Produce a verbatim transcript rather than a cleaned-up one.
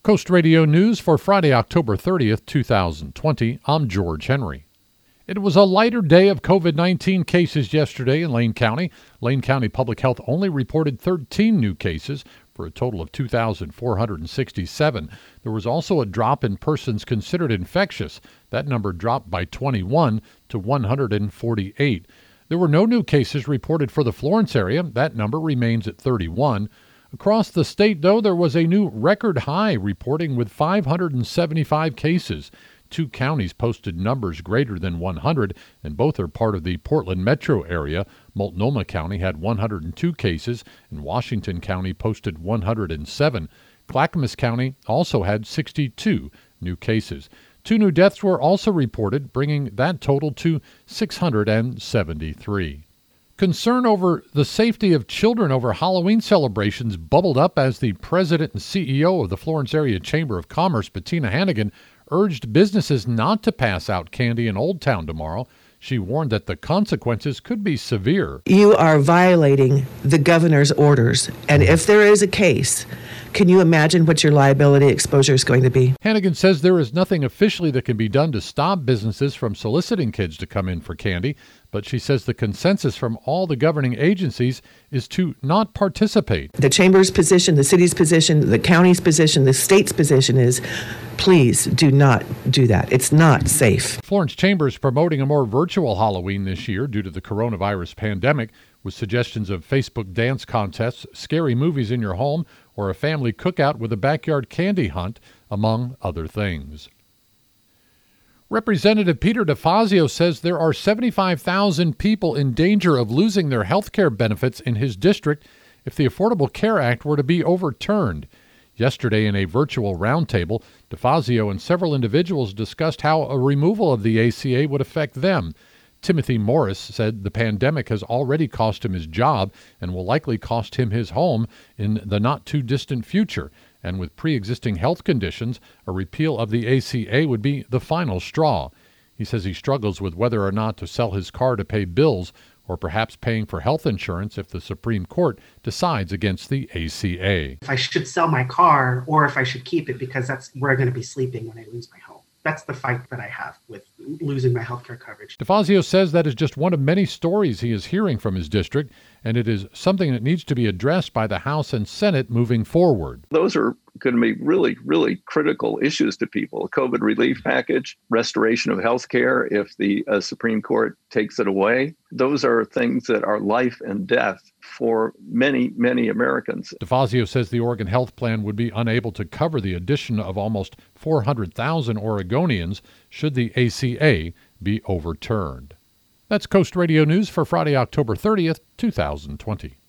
Coast Radio News for Friday, October thirtieth, two thousand twenty. I'm George Henry. It was a lighter day of covid nineteen cases yesterday in Lane County. Lane County Public Health only reported thirteen new cases for a total of two thousand four hundred sixty-seven. There was also a drop in persons considered infectious. That number dropped by twenty-one to one hundred forty-eight. There were no new cases reported for the Florence area. That number remains at thirty-one. Across the state, though, there was a new record high reporting with five hundred seventy-five cases. Two counties posted numbers greater than one hundred, and both are part of the Portland metro area. Multnomah County had one hundred two cases, and Washington County posted one hundred seven. Clackamas County also had sixty-two new cases. Two new deaths were also reported, bringing that total to six hundred seventy-three. Concern over the safety of children over Halloween celebrations bubbled up as the president and C E O of the Florence Area Chamber of Commerce, Bettina Hannigan, urged businesses not to pass out candy in Old Town tomorrow. She warned that the consequences could be severe. You are violating the governor's orders, and if there is a case, can you imagine what your liability exposure is going to be? Hannigan says there is nothing officially that can be done to stop businesses from soliciting kids to come in for candy, but she says the consensus from all the governing agencies is to not participate. The chamber's position, the city's position, the county's position, the state's position is, please do not do that. It's not safe. Florence Chamber is promoting a more virtual Halloween this year due to the coronavirus pandemic, with suggestions of Facebook dance contests, scary movies in your home, or a family cookout with a backyard candy hunt, among other things. Representative Peter DeFazio says there are seventy-five thousand people in danger of losing their health care benefits in his district if the Affordable Care Act were to be overturned. Yesterday, in a virtual roundtable, DeFazio and several individuals discussed how a removal of the A C A would affect them. Timothy Morris said the pandemic has already cost him his job and will likely cost him his home in the not-too-distant future. And with pre-existing health conditions, a repeal of the A C A would be the final straw. He says he struggles with whether or not to sell his car to pay bills, or perhaps paying for health insurance if the Supreme Court decides against the A C A. If I should sell my car or if I should keep it, because that's where I'm going to be sleeping when I lose my home. That's the fight that I have with losing my health care coverage. DeFazio says that is just one of many stories he is hearing from his district, and it is something that needs to be addressed by the House and Senate moving forward. Those are going to be really, really critical issues to people. A COVID relief package, restoration of health care if the uh, Supreme Court takes it away. Those are things that are life and death for many, many Americans. DeFazio says the Oregon Health Plan would be unable to cover the addition of almost four hundred thousand Oregonians should the A C A be overturned. That's Coast Radio News for Friday, October thirtieth, two thousand twenty.